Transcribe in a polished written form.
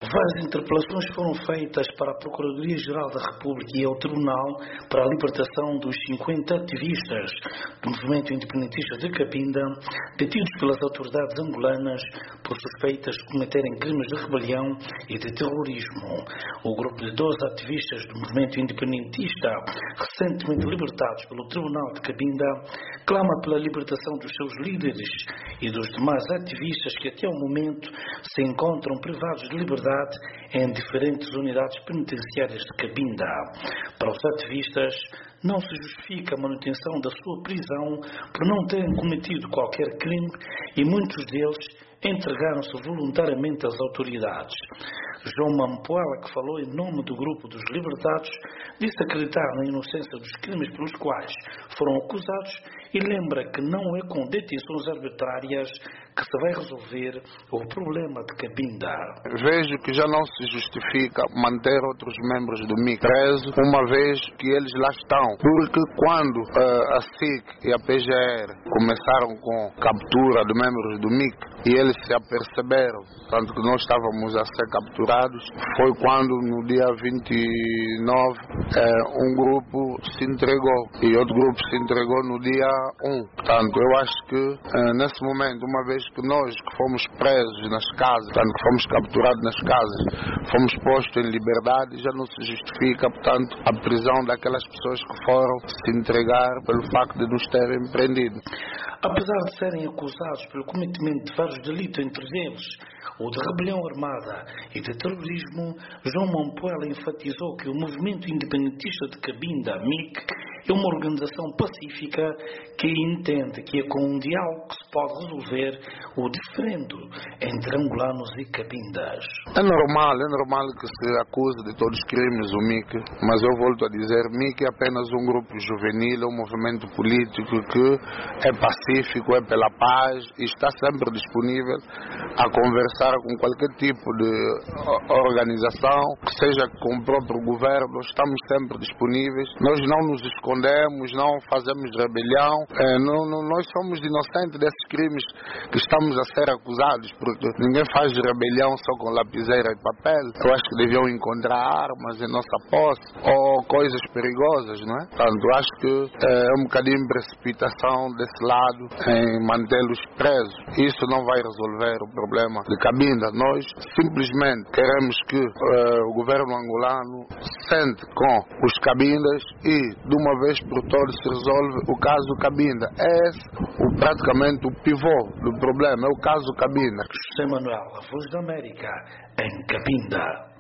Várias interpelações foram feitas para a Procuradoria-Geral da República e ao Tribunal para a libertação dos 50 ativistas do movimento independentista de Cabinda, detidos pelas autoridades angolanas por suspeitas de cometerem crimes de rebelião e de terrorismo. O grupo de 12 ativistas do movimento independentista, recentemente libertados pelo Tribunal de Cabinda, clama pela libertação dos seus líderes e dos demais ativistas que até o momento se encontram privados de liberdade em diferentes unidades penitenciárias de Cabinda. Para os ativistas, não se justifica a manutenção da sua prisão por não terem cometido qualquer crime e muitos deles entregaram-se voluntariamente às autoridades. João Mampoala, que falou em nome do grupo dos libertados, disse acreditar na inocência dos crimes pelos quais foram acusados e lembra que não é com detenções arbitrárias que se vai resolver o problema de Cabinda. Vejo que já não se justifica manter outros membros do MIC presos, uma vez que eles lá estão. Porque quando a SIC e a PGR começaram com captura de membros do MIC e eles se aperceberam, tanto que nós estávamos a ser capturados, foi quando no dia 29 um grupo se entregou e outro grupo se entregou no dia 1. Portanto, eu acho que nesse momento, uma vez que nós que fomos presos nas casas, tanto que fomos capturados nas casas, fomos postos em liberdade, já não se justifica, portanto, a prisão daquelas pessoas que foram se entregar pelo facto de nos terem prendido. Apesar de serem acusados pelo cometimento de vários delitos, entre eles o de rebelião armada e de terrorismo, João Mampoela enfatizou que o movimento independentista de Cabinda, MIC, é uma organização pacífica que entende que é com um diálogo que se pode resolver o diferendo entre angolanos e cabindas. É normal que se acuse de todos os crimes o MIC, mas eu volto a dizer, MIC é apenas um grupo juvenil, um movimento político que é pacífico, é pela paz e está sempre disponível a conversar com qualquer tipo de organização, que seja com o próprio governo, estamos sempre disponíveis. Nós não nos escondemos, não fazemos rebelião, nós somos inocentes desses crimes que estamos a ser acusados, porque ninguém faz rebelião só com lapiseira e papel. Eu acho que deviam encontrar armas em nossa posse ou coisas perigosas, não é? Portanto, acho que é um bocadinho de precipitação desse lado em mantê-los presos. Isso não vai resolver o problema de Cabinda. Nós simplesmente queremos que o governo angolano sente com os cabindas e de uma vez por todas se resolve o caso Cabinda. É esse praticamente o pivô do problema, é o caso Cabinda. José Manuel, a Voz da América, em Cabinda.